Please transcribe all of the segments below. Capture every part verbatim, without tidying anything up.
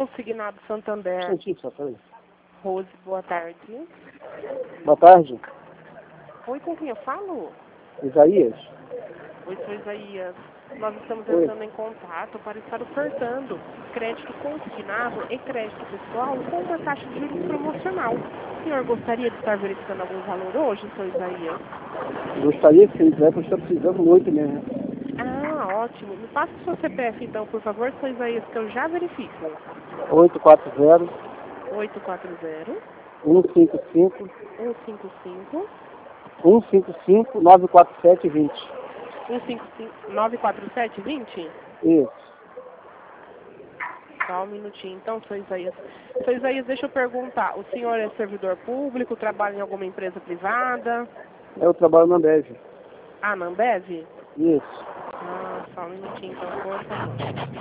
consignado Santander. Cientista, peraí. Rose, boa tarde. Boa tarde. Oi, com quem eu falo? Isaías. Oi, sou Isaías. Nós estamos Oi. entrando em contato para estar ofertando crédito consignado e crédito pessoal com uma taxa de juros promocional. O senhor gostaria de estar verificando algum valor hoje, seu Isaías? Gostaria que se quiser, porque estou precisando muito mesmo. Ah, ótimo. Me passa o seu C P F então, por favor, seu Isaías, que eu já verifico. oito quatro zero, oito quatro zero, um cinco cinco, um cinco cinco, um cinco cinco, nove quatro sete, vinte. um cinco cinco, nove quatro sete, vinte? Isso. Só um minutinho, então, seu Isaías. Seu Isaías, deixa eu perguntar. O senhor é servidor público, trabalha em alguma empresa privada? Eu trabalho na Ambev. Ah, na Ambev? Isso. Ah, só um minutinho, então, por favor.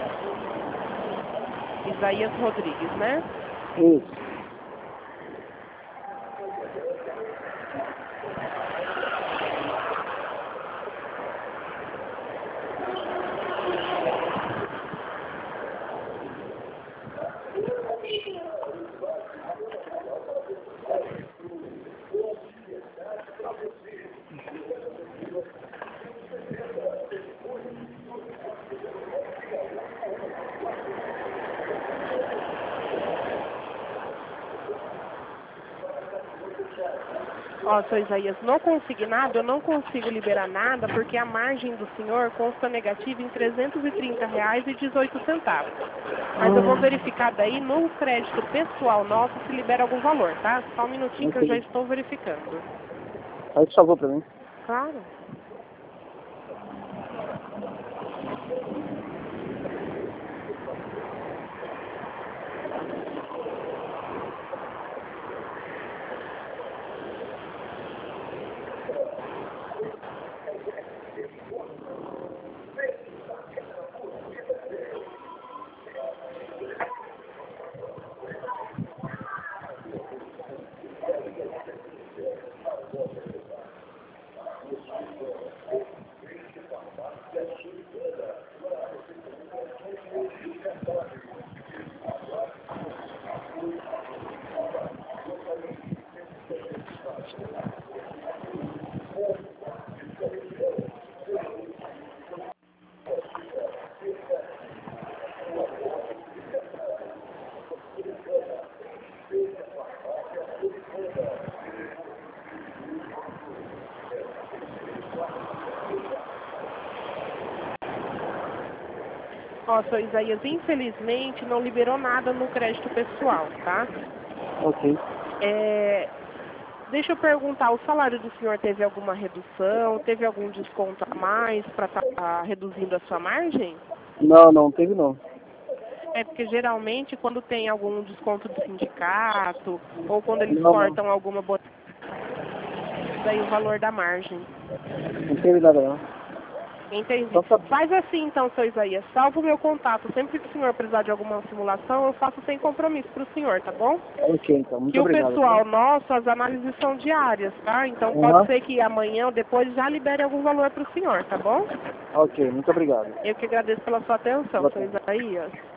Isaías Rodrigues, né? Isso. Ó, seu Isaías, no consignado eu não consigo liberar nada porque a margem do senhor consta negativa em trezentos e trinta reais e dezoito centavos. Mas eu vou verificar daí no crédito pessoal nosso se libera algum valor, tá? Só um minutinho que eu já estou verificando. Faz favor pra mim. Claro. Ó, seu Isaías, infelizmente não liberou nada no crédito pessoal, tá? Ok. É, deixa eu perguntar, o salário do senhor teve alguma redução? Teve algum desconto a mais para estar tá reduzindo a sua margem? Não, não teve não. É porque geralmente quando tem algum desconto do sindicato ou quando eles Não, não. cortam alguma bot... daí o valor da margem. Não teve nada não. Entendi. Então tá bom. Faz assim então, seu Isaías, salva o meu contato. Sempre que o senhor precisar de alguma simulação, eu faço sem compromisso para o senhor, tá bom? Ok, então. Muito Que o obrigado. pessoal nosso, as análises são diárias, tá? Então Uhum. pode ser que amanhã ou depois já libere algum valor para o senhor, tá bom? Ok, muito obrigado. Eu que agradeço pela sua atenção, Boa seu tarde. Isaías.